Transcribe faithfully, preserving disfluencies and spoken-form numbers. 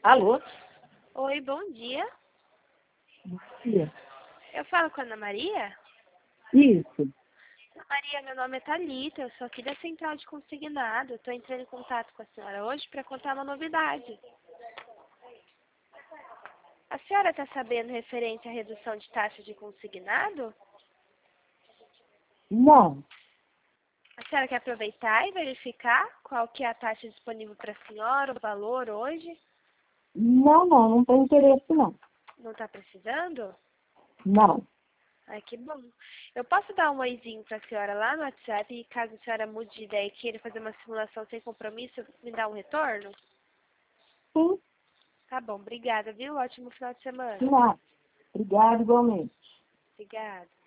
Alô? Oi, bom dia. Bom dia. Eu falo com a Ana Maria? Isso. Ana Maria, meu nome é Thalita, eu sou aqui da Central de Consignado. Estou entrando em contato com a senhora hoje para contar uma novidade. A senhora está sabendo referente à redução de taxa de consignado? Não. A senhora quer aproveitar e verificar qual que é a taxa disponível para a senhora, o valor hoje? Não, não, não tem interesse, não. Não está precisando? Não. Ai, que bom. Eu posso dar um oizinho para a senhora lá no WhatsApp e caso a senhora mude de ideia e queira fazer uma simulação sem compromisso, me dá um retorno? Sim, Tá bom, obrigada, viu? Ótimo final de semana. não. Obrigado, igualmente. Obrigada.